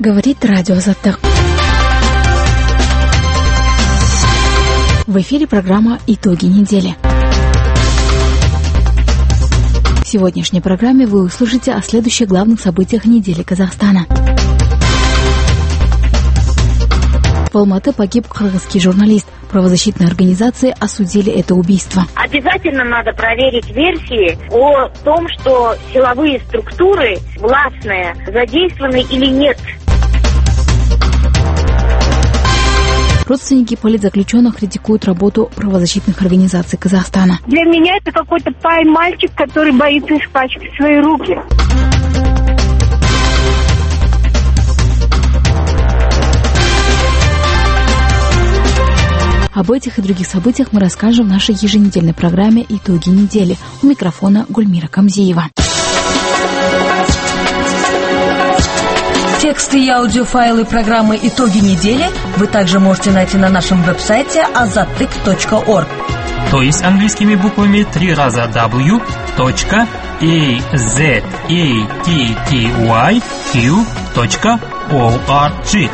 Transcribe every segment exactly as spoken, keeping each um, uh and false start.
Говорит радио Азаттык. В эфире программа «Итоги недели». В сегодняшней программе вы услышите о следующих главных событиях недели Казахстана. В Алматы погиб кыргызский журналист. Правозащитные организации осудили это убийство. Обязательно надо проверить версии о том, что силовые структуры властные задействованы или нет. Родственники политзаключенных критикуют работу правозащитных организаций Казахстана. Для меня это какой-то пай-мальчик, который боится испачкать свои руки. Об этих и других событиях мы расскажем в нашей еженедельной программе «Итоги недели». У микрофона Гульмира Камзиева. Тексты и аудиофайлы программы «Итоги недели» вы также можете найти на нашем веб-сайте азаттык точка орг. То есть английскими буквами три раза дабл ю точка азаттык точка орг.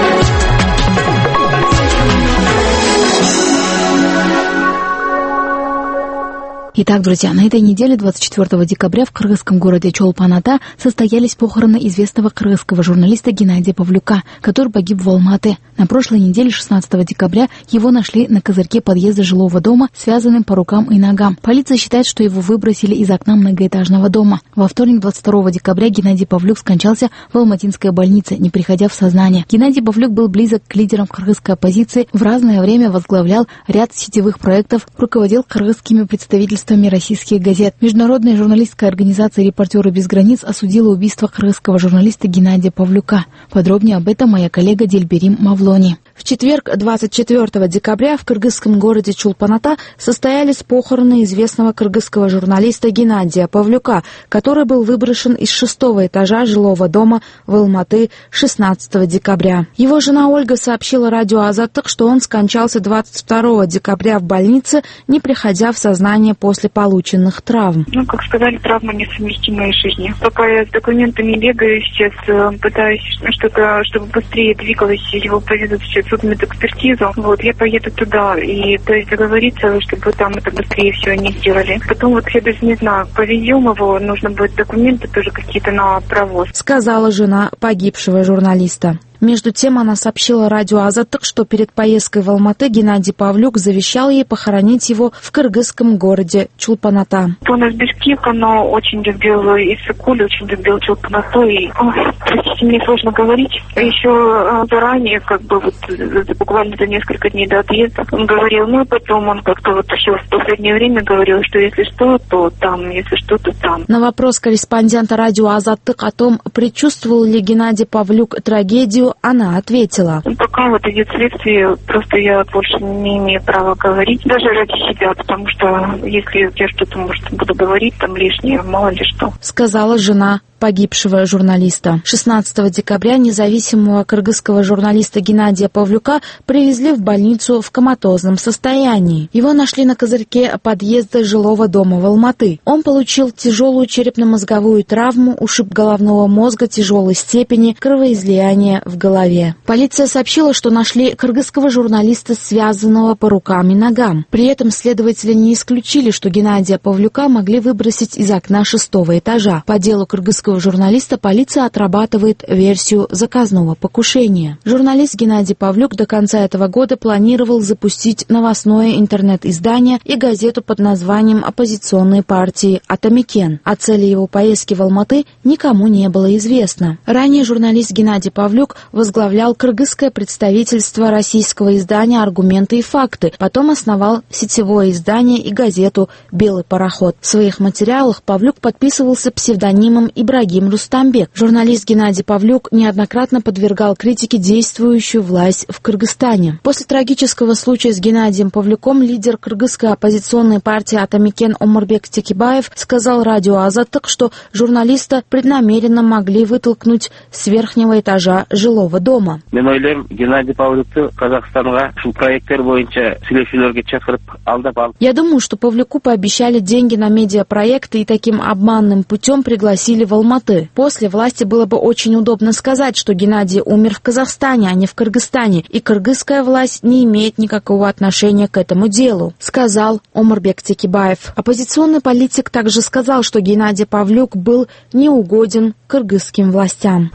Итак, друзья, на этой неделе, двадцать четвёртого декабря, в кыргызском городе Чолпан-Ата состоялись похороны известного кыргызского журналиста Геннадия Павлюка, который погиб в Алматы. На прошлой неделе, шестнадцатого декабря, его нашли на козырьке подъезда жилого дома, связанным по рукам и ногам. Полиция считает, что его выбросили из окна многоэтажного дома. Во вторник, двадцать второго декабря, Геннадий Павлюк скончался в алматинской больнице, не приходя в сознание. Геннадий Павлюк был близок к лидерам кыргызской оппозиции, в разное время возглавлял ряд сетевых проектов, руководил кыргызскими представительствами российских газет. Международная журналистская организация «Репортеры без границ» осудила убийство кыргызского журналиста Геннадия Павлюка. Подробнее об этом моя коллега Дильберим Мавлони. В четверг, двадцать четвёртого декабря, в кыргызском городе Чолпан-Ата состоялись похороны известного кыргызского журналиста Геннадия Павлюка, который был выброшен из шестого этажа жилого дома в Алматы шестнадцатого декабря. Его жена Ольга сообщила радио Азаттык, что он скончался двадцать второго декабря в больнице, не приходя в сознание после полученных травм. Ну, как сказали, травмы несовместимые с жизнью. Пока я с документами бегаю, сейчас пытаюсь что-то, чтобы быстрее двигалось, его повезут сейчас в судмедэкспертизу. Вот, я поеду туда и, то есть, договориться, чтобы там это быстрее все они сделали. Потом вот я даже не знаю, повезем его, нужно будет документы тоже какие-то на провоз. Сказала жена погибшего журналиста. Между тем она сообщила радио Азаттык, что перед поездкой в Алматы Геннадий Павлюк завещал ей похоронить его в кыргызском городе Чолпан-Ата. Он из Бишкека, но очень любил Иссык-Куль, очень любил Чолпан-Ату. И, ой, простите, мне сложно говорить. Еще заранее, как бы вот буквально за несколько дней до отъезда, он говорил, ну и потом он как-то вот еще в последнее время говорил, что если что, то там, если что, то там. На вопрос корреспондента радио Азаттык о том, предчувствовал ли Геннадий Павлюк трагедию, она ответила. Пока вот идет следствие, просто я больше не имею права говорить, даже ради себя, потому что если я что-то, может, буду говорить там лишнее, мало ли что. Сказала жена погибшего журналиста. шестнадцатого декабря независимого кыргызского журналиста Геннадия Павлюка привезли в больницу в коматозном состоянии. Его нашли на козырьке подъезда жилого дома в Алматы. Он получил тяжелую черепно-мозговую травму, ушиб головного мозга тяжелой степени, кровоизлияние в голове. Полиция сообщила, что нашли кыргызского журналиста, связанного по рукам и ногам. При этом следователи не исключили, что Геннадия Павлюка могли выбросить из окна шестого этажа. По делу кыргызского журналиста полиция отрабатывает версию заказного покушения. Журналист Геннадий Павлюк до конца этого года планировал запустить новостное интернет-издание и газету под названием оппозиционной партии «Атамекен». О цели его поездки в Алматы никому не было известно. Ранее журналист Геннадий Павлюк возглавлял кыргызское представительство российского издания «Аргументы и факты», потом основал сетевое издание и газету «Белый пароход». В своих материалах Павлюк подписывался псевдонимом Ибрагим Рустамбек. Журналист Геннадий Павлюк неоднократно подвергал критике действующую власть в Кыргызстане. После трагического случая с Геннадием Павлюком лидер кыргызской оппозиционной партии «Атамекен» Омурбек Текибаев сказал радио Азаттык, что журналиста преднамеренно могли вытолкнуть с верхнего этажа жилого дома. Мен ойлойм, Геннадий Павлюкту Казахстанга ушул проекттер боюнча сүйлөшүүлөргө чакырып алдап алып. Я думаю, что Павлюку пообещали деньги на медиапроекты и таким обманным путем пригласили в Алматы. Алматы. После власти было бы очень удобно сказать, что Геннадий умер в Казахстане, а не в Кыргызстане, и кыргызская власть не имеет никакого отношения к этому делу, сказал Омурбек Текебаев. Оппозиционный политик также сказал, что Геннадий Павлюк был неугоден кыргызским властям.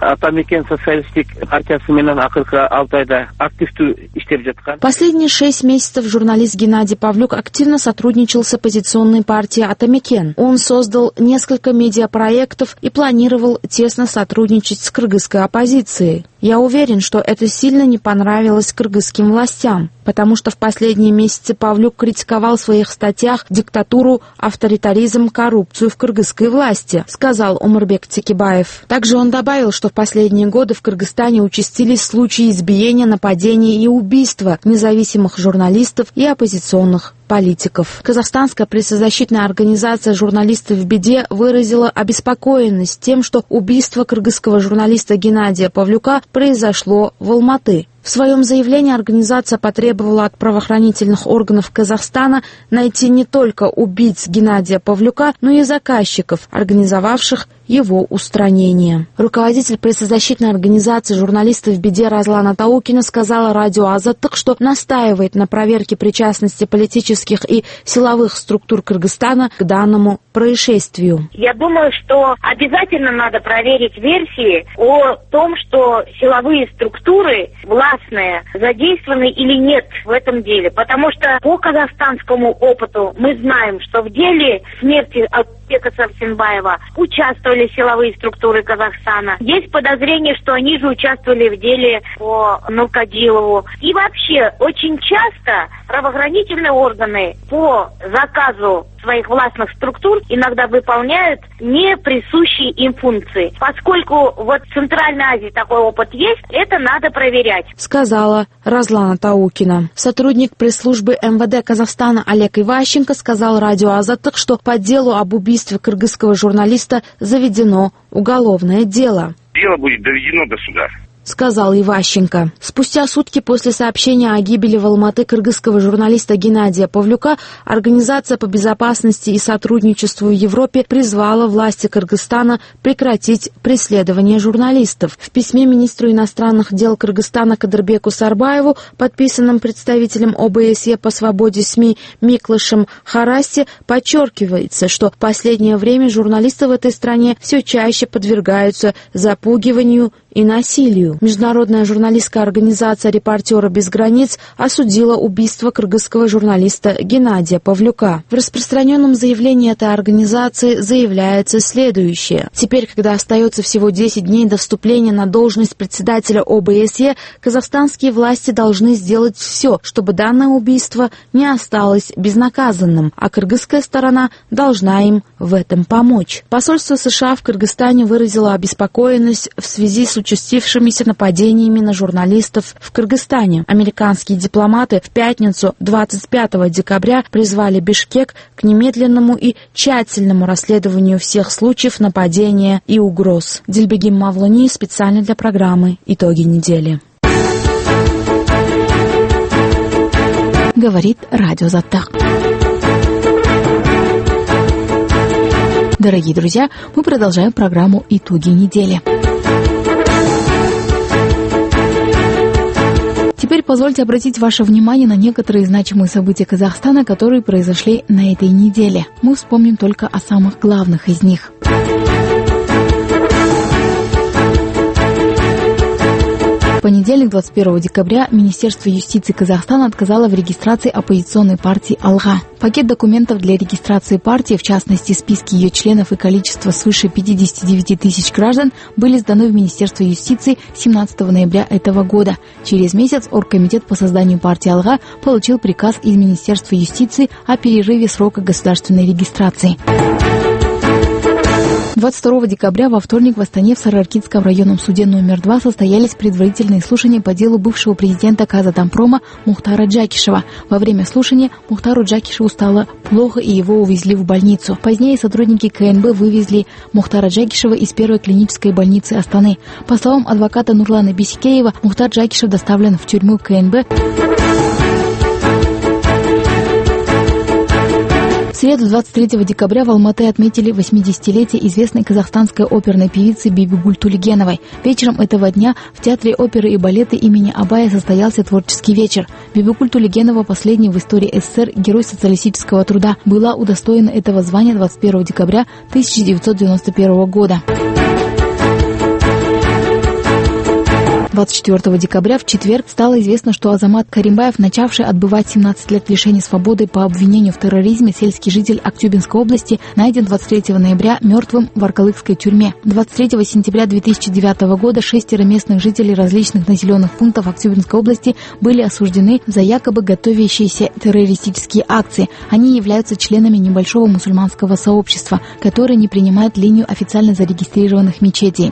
Последние шесть месяцев журналист Геннадий Павлюк активно сотрудничал с оппозиционной партией Атамекен. Он создал несколько медиапроектов и планировал тесно сотрудничать с кыргызской оппозицией. Я уверен, что это сильно не понравилось кыргызским властям, потому что в последние месяцы Павлюк критиковал в своих статьях диктатуру, авторитаризм, коррупцию в кыргызской власти, сказал Омурбек Текебаев. Также он добавил, что в последние годы в Кыргызстане участились случаи избиения, нападений и убийства независимых журналистов и оппозиционных политиков. Казахстанская пресс-защитная организация «Журналисты в беде» выразила обеспокоенность тем, что убийство кыргызского журналиста Геннадия Павлюка произошло в Алматы. В своем заявлении организация потребовала от правоохранительных органов Казахстана найти не только убийц Геннадия Павлюка, но и заказчиков, организовавших его устранение. Руководитель пресс-защитной организации «Журналисты в беде» Разлана Таукина сказала радио «Азаттык», что настаивает на проверке причастности политических и силовых структур Кыргызстана к данному происшествию. Я думаю, что обязательно надо проверить версии о том, что силовые структуры властные задействованы или нет в этом деле. Потому что по казахстанскому опыту мы знаем, что в деле смерти Алпека Сарсенбаева участвовали силовые структуры Казахстана. Есть подозрение, что они же участвовали в деле по Нуркадилову. И вообще, очень часто правоохранительные органы по заказу своих властных структур иногда выполняют не присущие им функции. Поскольку вот в Центральной Азии такой опыт есть, это надо проверять, сказала Разлана Таукина. Сотрудник пресс-службы эм вэ дэ Казахстана Олег Иващенко сказал радио «Азаттык», что по делу об убийстве кыргызского журналиста заведено уголовное дело. Дело будет доведено до суда, сказал Иващенко. Спустя сутки после сообщения о гибели в Алматы кыргызского журналиста Геннадия Павлюка Организация по безопасности и сотрудничеству в Европе призвала власти Кыргызстана прекратить преследование журналистов. В письме министру иностранных дел Кыргызстана Кадырбеку Сарбаеву, подписанном представителем о бэ эс е по свободе СМИ Миклышем Харасти, подчеркивается, что в последнее время журналисты в этой стране все чаще подвергаются запугиванию и насилию. Международная журналистская организация «Репортеры без границ» осудила убийство кыргызского журналиста Геннадия Павлюка. В распространенном заявлении этой организации заявляется следующее. Теперь, когда остается всего десять дней до вступления на должность председателя о бэ эс е, казахстанские власти должны сделать все, чтобы данное убийство не осталось безнаказанным, а кыргызская сторона должна им в этом помочь. Посольство США в Кыргызстане выразило обеспокоенность в связи с участившимися нападениями на журналистов в Кыргызстане. Американские дипломаты в пятницу двадцать пятого декабря призвали Бишкек к немедленному и тщательному расследованию всех случаев нападения и угроз. Дильбегим Мавлуни специально для программы «Итоги недели». Говорит радио «Азаттык». Дорогие друзья, мы продолжаем программу «Итоги недели». Теперь позвольте обратить ваше внимание на некоторые значимые события Казахстана, которые произошли на этой неделе. Мы вспомним только о самых главных из них. В понедельник, двадцать первого декабря, Министерство юстиции Казахстана отказало в регистрации оппозиционной партии «Алга». Пакет документов для регистрации партии, в частности, списки ее членов и количество свыше пятьдесят девять тысяч граждан, были сданы в Министерство юстиции семнадцатого ноября этого года. Через месяц Оргкомитет по созданию партии «Алга» получил приказ из Министерства юстиции о перерыве срока государственной регистрации. двадцать второго декабря во вторник в Астане в Сарыаркидском районном суде номер два состоялись предварительные слушания по делу бывшего президента Казатомпрома Мухтара Джакишева. Во время слушания Мухтару Джакишеву стало плохо, и его увезли в больницу. Позднее сотрудники ка эн бэ вывезли Мухтара Джакишева из первой клинической больницы Астаны. По словам адвоката Нурлана Бисикеева, Мухтар Джакишев доставлен в тюрьму ка эн бэ. среду двадцать третьего декабря в Алматы отметили восьмидесятилетие известной казахстанской оперной певицы Бибигуль Тулигеновой. Вечером этого дня в Театре оперы и балета имени Абая состоялся творческий вечер. Бибигуль Тулигенова, последний в истории СССР герой социалистического труда, была удостоена этого звания двадцать первого декабря тысяча девятьсот девяносто первого года. двадцать четвёртого декабря в четверг стало известно, что Азамат Каримбаев, начавший отбывать семнадцать лет лишения свободы по обвинению в терроризме, сельский житель Актюбинской области, найден двадцать третьего ноября мертвым в Аркалыкской тюрьме. двадцать третьего сентября две тысячи девятого года шестеро местных жителей различных населенных пунктов Актюбинской области были осуждены за якобы готовящиеся террористические акции. Они являются членами небольшого мусульманского сообщества, которое не принимает линию официально зарегистрированных мечетей.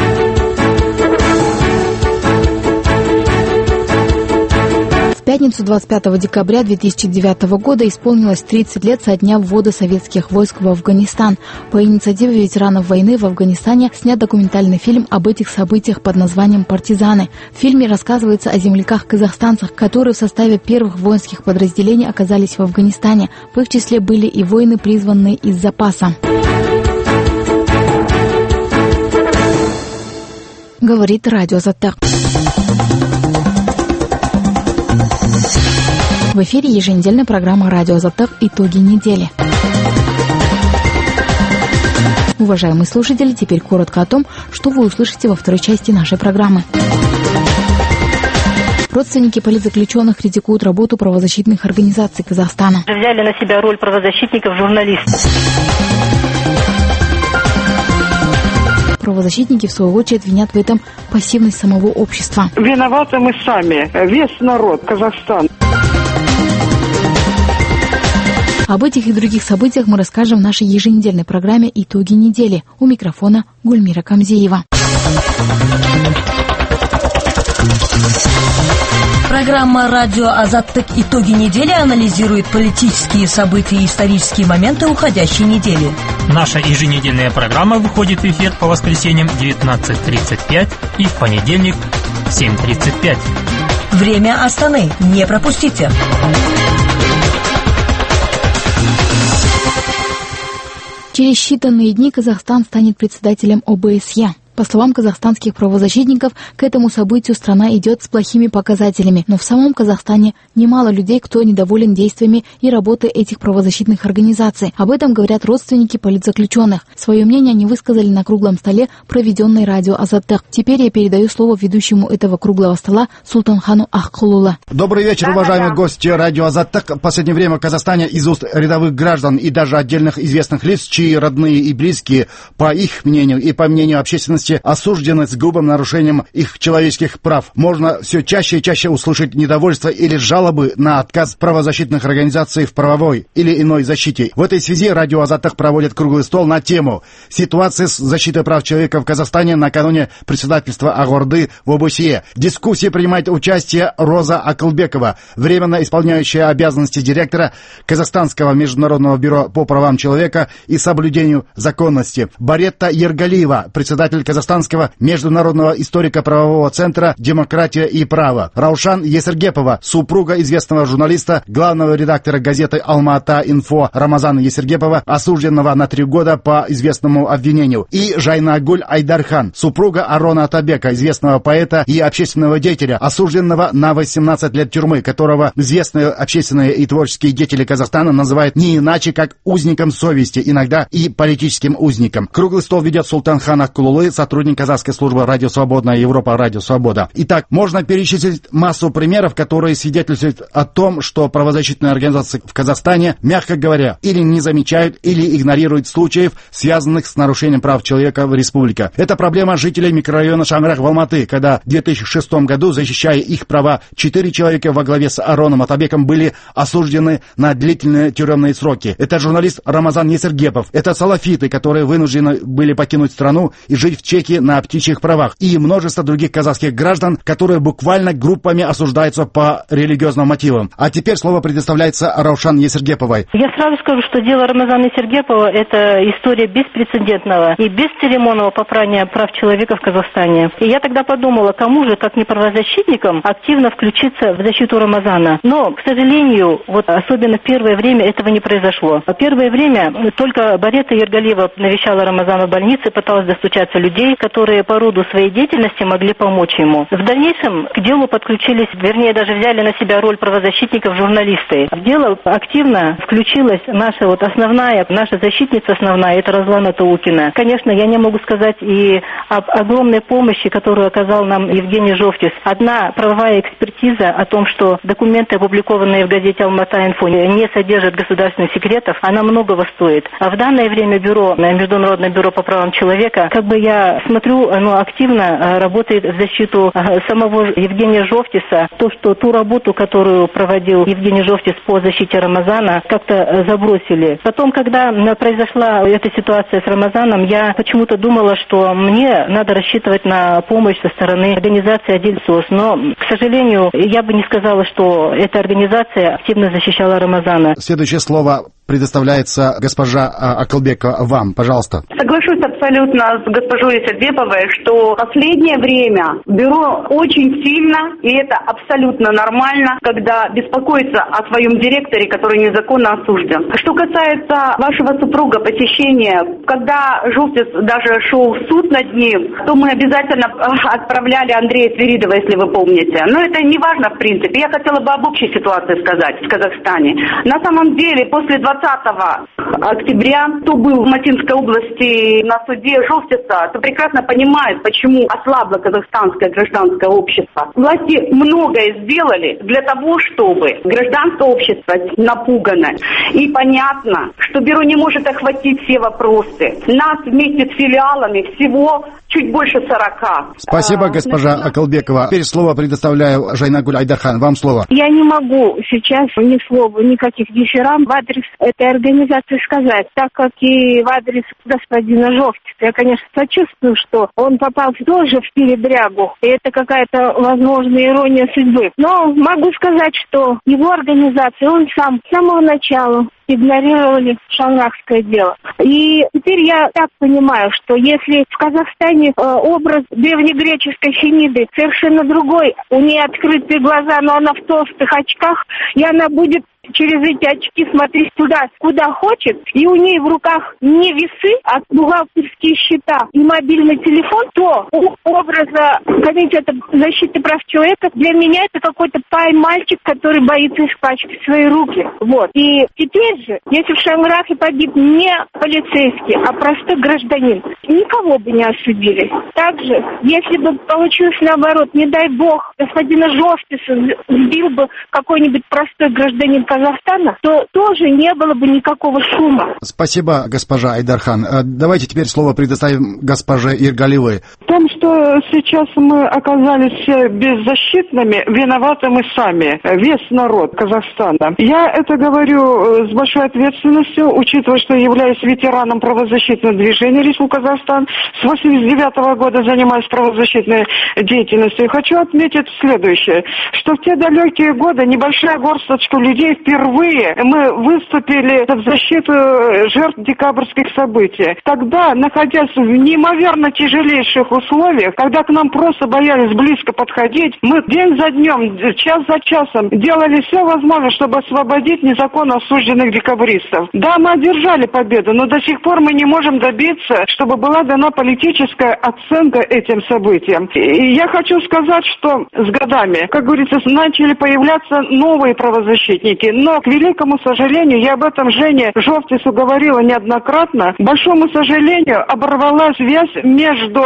В пятницу двадцать пятого декабря две тысячи девятого года исполнилось тридцать лет со дня ввода советских войск в Афганистан. По инициативе ветеранов войны в Афганистане снят документальный фильм об этих событиях под названием «Партизаны». В фильме рассказывается о земляках-казахстанцах, которые в составе первых воинских подразделений оказались в Афганистане. В их числе были и воины, призванные из запаса. Говорит радио Азаттык. В эфире еженедельная программа «Радио Азаттык. Итоги недели». Уважаемые слушатели, теперь коротко о том, что вы услышите во второй части нашей программы. Родственники политзаключенных критикуют работу правозащитных организаций Казахстана. Взяли на себя роль правозащитников журналистов. Правозащитники, в свою очередь, винят в этом пассивность самого общества. Виноваты мы сами, весь народ, Казахстан. Об этих и других событиях мы расскажем в нашей еженедельной программе «Итоги недели». У микрофона Гульмира Камзеева. Программа «Радио Азаттык. Итоги недели» анализирует политические события и исторические моменты уходящей недели. Наша еженедельная программа выходит в эфир по воскресеньям девятнадцать тридцать пять и в понедельник семь тридцать пять. Время Астаны. Не пропустите. Через считанные дни Казахстан станет председателем О Бэ Эс Е. По словам казахстанских правозащитников, к этому событию страна идет с плохими показателями, но в самом Казахстане немало людей, кто недоволен действиями и работой этих правозащитных организаций. Об этом говорят родственники политзаключенных. Свое мнение они высказали на круглом столе, проведенной радио Азаттык. Теперь я передаю слово ведущему этого круглого стола Султанхану Ахкулула. Добрый вечер, уважаемые гости радио Азаттык. В последнее время в Казахстане из уст рядовых граждан и даже отдельных известных лиц, чьи родные и близкие, по их мнению и по мнению общественности, осуждены с грубым нарушением их человеческих прав. Можно все чаще и чаще услышать недовольство или жалобы на отказ правозащитных организаций в правовой или иной защите. В этой связи радио Азаттык проводит круглый стол на тему «Ситуация с защитой прав человека в Казахстане накануне председательства Агорды в О Бэ Эс Е». В дискуссии принимает участие Роза Акылбекова, временно исполняющая обязанности директора Казахстанского международного бюро по правам человека и соблюдению законности, Баретта Ергалиева, председатель Казахстанского международного историко-правового центра «Демократия и право», Раушан Есергепова, супруга известного журналиста, главного редактора газеты «Алмата-Инфо» Рамазана Есергепова, осужденного на три года по известному обвинению, и Жайнагуль Айдархан, супруга Арона Атабека, известного поэта и общественного деятеля, осужденного на восемнадцать лет тюрьмы, которого известные общественные и творческие деятели Казахстана называют не иначе, как узником совести, иногда и политическим узником. Круглый стол ведет Султанхан Ахкулулы, сотрудник казахской службы «Радио Свободная Европа», «Радио Свобода». Итак, можно перечислить массу примеров, которые свидетельствуют о том, что правозащитные организации в Казахстане, мягко говоря, или не замечают, или игнорируют случаев, связанных с нарушением прав человека в республике. Это проблема жителей микрорайона Шанграх в Алматы, когда в две тысячи шестом году, защищая их права, четыре человека во главе с Ароном Атабеком были осуждены на длительные тюремные сроки. Это журналист Рамазан Есергепов, это салафиты, которые вынуждены были покинуть страну и жить в чеки на птичьих правах и множество других казахских граждан, которые буквально группами осуждаются по религиозным мотивам. А теперь слово предоставляется Раушан Есергеповой. Я сразу скажу, что дело Рамазана Есергепова – это история беспрецедентного и бесцеремонного попрания прав человека в Казахстане. И я тогда подумала, кому же, как не правозащитникам, активно включиться в защиту Рамазана. Но, к сожалению, вот особенно в первое время этого не произошло. В первое время только Барета Ергалиева навещала Рамазана в больнице, пыталась достучаться людей, которые по роду своей деятельности могли помочь ему. В дальнейшем к делу подключились, вернее, даже взяли на себя роль правозащитников журналисты. В дело активно включилась наша вот основная, наша защитница основная, это Разлана Таукина. Конечно, я не могу сказать и об огромной помощи, которую оказал нам Евгений Жовтис. Одна правовая экспертиза о том, что документы, опубликованные в газете «Алмата-Инфо», не содержат государственных секретов, она многого стоит. А в данное время бюро, Международное бюро по правам человека, как бы я смотрю, оно активно работает в защиту самого Евгения Жовтиса. То, что ту работу, которую проводил Евгений Жовтис по защите Рамазана, как-то забросили. Потом, когда произошла эта ситуация с Рамазаном, я почему-то думала, что мне надо рассчитывать на помощь со стороны организации «Адиль СОС». Но, к сожалению, я бы не сказала, что эта организация активно защищала Рамазана. Следующее слово предоставляется госпожа Акылбекова вам. Пожалуйста. Соглашусь абсолютно с госпожой Есергеповой, что в последнее время бюро очень сильно, и это абсолютно нормально, когда беспокоится о своем директоре, который незаконно осужден. Что касается вашего супруга, посещения, когда Жовтис даже шел в суд над ним, то мы обязательно отправляли Андрея Свиридова, если вы помните. Но это не важно, в принципе. Я хотела бы об общей ситуации сказать в Казахстане. На самом деле, после двадцатого октября, кто был в Матинской области на суде Жовтиса, то прекрасно понимает, почему ослабло казахстанское гражданское общество. Власти многое сделали для того, чтобы гражданское общество напугано. И понятно, что бюро не может охватить все вопросы. Нас вместе с филиалами всего чуть больше сорока. Спасибо, госпожа Акылбекова. Теперь слово предоставляю Жайнагуль Айдархан. Вам слово. Я не могу сейчас ни слова, никаких дифирам в адрес этой организации сказать, так как и в адрес господина Жовтиса. Я, конечно, сочувствую, что он попал тоже в передрягу, и это какая-то, возможно, ирония судьбы. Но могу сказать, что его организация, он сам с самого начала игнорировали шанрахское дело. И теперь я так понимаю, что если в Казахстане э, образ древнегреческой Фемиды совершенно другой, у нее открытые глаза, но она в толстых очках, и она будет через эти очки смотреть туда, куда хочет, и у нее в руках не весы, а бухгалтерские счета и мобильный телефон, то у образа Комитета защиты прав человека для меня это какой-то пай-мальчик, который боится испачкать свои руки. Вот. И теперь же, если в Шанрахе погиб не полицейский, а простой гражданин, никого бы не осудили. Также, если бы получилось наоборот, не дай бог, господина Жовтиса сбил бы какой-нибудь простой гражданин Казахстана, то тоже не было бы никакого шума. Спасибо, госпожа Айдархан. Давайте теперь слово предоставим госпоже Ергалиевой. В том, что сейчас мы оказались беззащитными, виноваты мы сами, весь народ Казахстана. Я это говорю с большой ответственностью, учитывая, что являюсь ветераном правозащитного движения Республики Казахстан. С восемьдесят девятого года занимаюсь правозащитной деятельностью. И хочу отметить следующее, что в те далекие годы небольшая горсточка людей впервые мы выступили в защиту жертв декабрьских событий. Тогда, находясь в неимоверно тяжелейших условиях, когда к нам просто боялись близко подходить, мы день за днем, час за часом делали все возможное, чтобы освободить незаконно осужденных декабристов. Да, мы одержали победу, но до сих пор мы не можем добиться, чтобы была дана политическая оценка этим событиям. И я хочу сказать, что с годами, как говорится, начали появляться новые правозащитники. Но, к великому сожалению, я об этом Жене Жовтису говорила неоднократно, к большому сожалению, оборвалась связь между, скажем,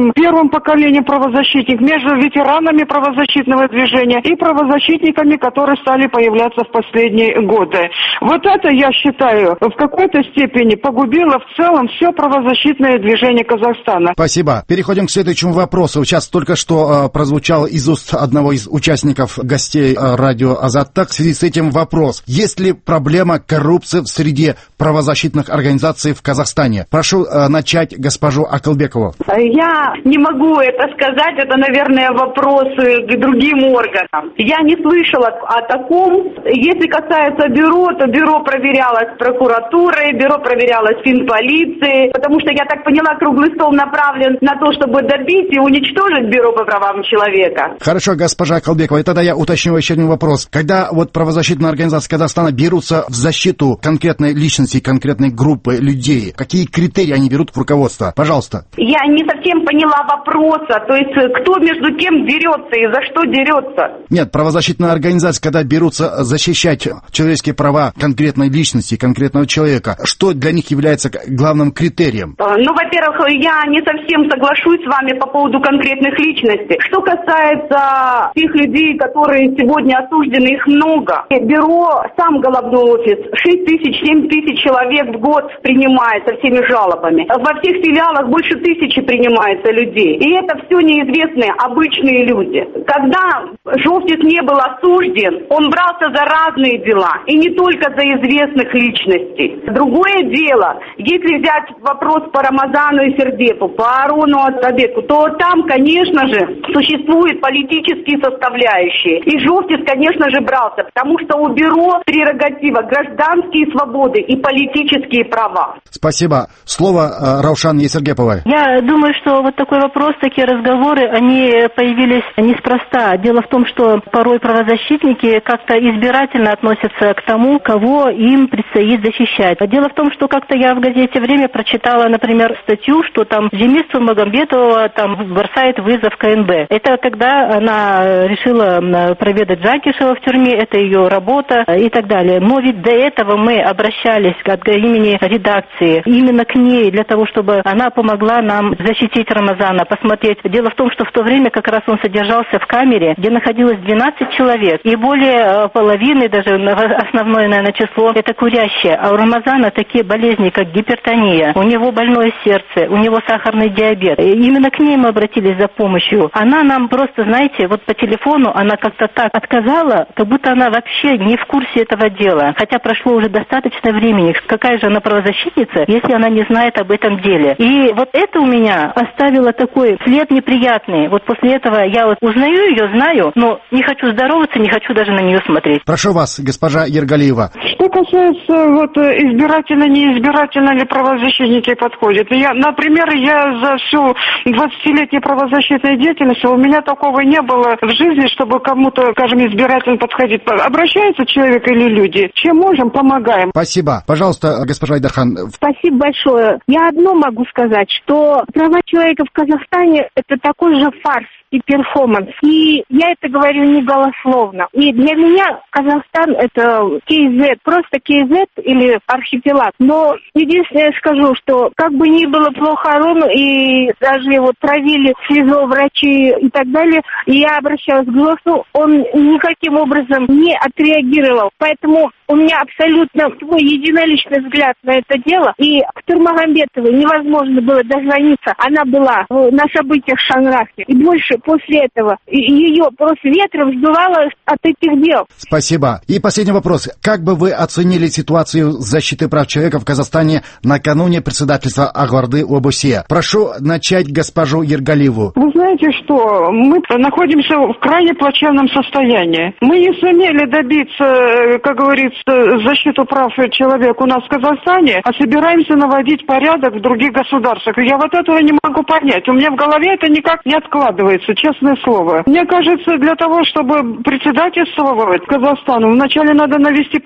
скажем, первым поколением правозащитников, между ветеранами правозащитного движения и правозащитниками, которые стали появляться в последние годы. Вот это, я считаю, в какой-то степени погубило в целом все правозащитное движение Казахстана. Спасибо. Переходим к следующему вопросу. Сейчас только что э, прозвучал из уст одного из участников, гостей э, радио Азаттык. В связи с этим вопрос. Есть ли проблема коррупции в среде правозащитных организаций в Казахстане? Прошу э, начать госпожу Акылбекову. Я не могу это сказать. Это, наверное, вопросы к другим органам. Я не слышала о таком. Если касается бюро, то бюро проверялось прокуратурой, бюро проверялось финполицией, потому что, я так поняла, круглый стол направлен на то, чтобы добить и уничтожить бюро по правам человека. Хорошо, госпожа Акылбекова, и тогда я уточню еще один вопрос. Когда вот правозащитные организации Казахстана берутся в защиту конкретной личности, конкретной группы людей, какие критерии они берут в руководство? Пожалуйста. Я не совсем поняла вопроса, то есть кто между кем дерется и за что дерется? Нет, правозащитные организации, когда берутся защищать человеческие права конкретной личности, конкретного человека, что для них является главным критерием? Ну, во-первых, я не совсем соглашусь с вами по поводу конкретных личностей. Что касается тех людей, которые сегодня осуждены, их много. Бюро, сам головной офис, шесть тысяч, семь тысяч человек в год принимает со всеми жалобами. Во всех филиалах больше тысячи принимается людей. И это все неизвестные, обычные люди. Когда Жовтис не был осужден, он брался за разные дела. И не только за известных личностей. Другое дело, если взять вопрос по Рамазану и Сердепу, по Арону Атабеку, то там, конечно же, существуют политические составляющие. И Жовтис, конечно же, брался, потому что у бюро прерогатива гражданские свободы и политические права. Спасибо. Слово э, Раушан Есергеповой. Я думаю, что вот такой вопрос, такие разговоры, они появились неспроста. Дело в том, что порой правозащитники как-то избирательно относятся к тому, кого им предстоит защищать. Дело в том, что как-то я в газете «Время» прочитала, например, статью, что там Демису Магомбетова там бросает вызов КНБ. Это когда она решила проведать Джакишева в тюрьме, это ее работа и так далее. Но ведь до этого мы обращались от имени редакции именно к ней, для того, чтобы она помогла нам защитить Рамазана, посмотреть. Дело в том, что в то время как раз он содержался в камере, где находилось двенадцать человек, и более половины, даже основное, наверное, число, это курящие. А у Рамазана такие болезни, как гипертония, у него больное сердце, у него сахарный диабет. И именно к ней мы обратились за помощью. Она нам просто, знаете, вот по телефону, она как-то так отказала, как будто она вообще не в курсе этого дела. Хотя прошло уже достаточно времени. Какая же она правозащитница, если она не знает об этом деле? И вот это у меня оставило такой след неприятный. Вот после этого я вот узнаю ее, знаю, но не хочу здороваться, не хочу даже на нее смотреть. Прошу вас, госпожа Ергалиева. Что касается вот избирательно, неизбирательно ли правозащитники подходят. Я, например, я за всю двадцатилетнюю правозащитную деятельность, у меня такого не было в жизни, чтобы кому-то, скажем, избирательно подходить. Обращается человек или люди? Чем можем, помогаем. Спасибо. Пожалуйста, госпожа Айдархан. Спасибо большое. Я одно могу сказать, что права человека в Казахстане – это такой же фарс и перформанс. И я это говорю не голословно. И для меня Казахстан – это кей зет, просто кей зет или архипелаг. Но единственное я скажу, что как бы ни было плохо Арону, и даже вот травили слезо врачи и так далее, и я обращалась к ГЛОСу, он никаким образом не отреагировал. Поэтому у меня абсолютно свой единоличный взгляд на это дело. И к Турмагомбетовой невозможно было дозвониться. Она была на событиях в Шанрахе. И больше после этого ее просто ветром сдувало от этих дел. Спасибо. И последний вопрос. Как бы вы оценили ситуацию защиты прав человека в Казахстане накануне председательства Акбарды ОБСЕ? Прошу начать госпожу Ергалиеву. Вы знаете что? Мы находимся в крайне плачевном состоянии. Мы не сумели добиться, как говорится, защиту прав человека у нас в Казахстане, а собираемся наводить порядок в других государствах. Я вот этого не могу понять. У меня в голове это никак не откладывается, честное слово. Мне кажется, для того, чтобы председательствовать Казахстану, вначале надо навести порядок у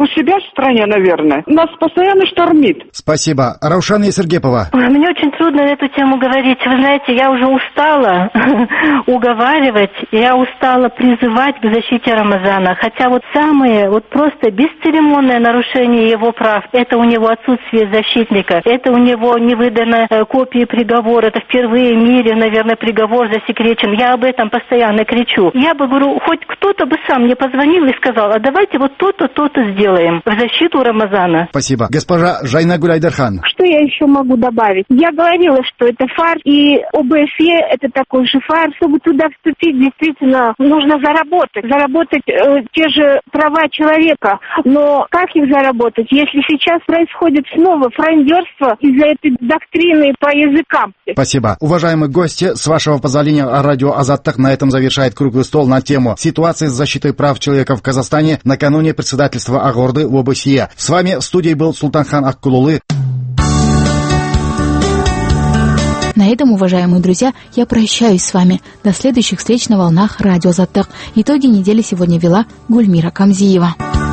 себя в стране, наверное. Нас постоянно штормит. Спасибо. Раушан Есергепова. Мне очень трудно на эту тему говорить. Вы знаете, я уже устала уговаривать, я устала призывать к защите Рамазана. Хотя вот самое, вот просто бесцеремонное нарушение его прав, это у него отсутствие защитника, это у него не выдана э, копии приговора, это впервые в мире, наверное, приговор засекречен. Я об этом постоянно кричу. Я бы, говорю, хоть кто-то бы сам мне позвонил и сказал, а давайте вот то-то, то-то сделаем в защиту Рамазана. Спасибо. Госпожа Жайнагуль Айдархан. Что я еще могу добавить? Я говорила, что это фар, и ОБСЕ это такой же фар. Чтобы туда вступить, действительно, нужно заработать. Заработать э, те же права человека. Но как их заработать, если сейчас происходит снова фрондерство из-за этой доктрины по языкам? Спасибо. Уважаемые гости, с вашего позволения, радио Азаттык на этом завершает круглый стол на тему «Ситуация с защитой прав человека в Казахстане накануне председательства Агорды в ОБСЕ». С вами в студии был Султанхан Аккулулы. На этом, уважаемые друзья, я прощаюсь с вами. До следующих встреч на волнах радио Азаттык. Итоги недели сегодня вела Гульмира Камзиева.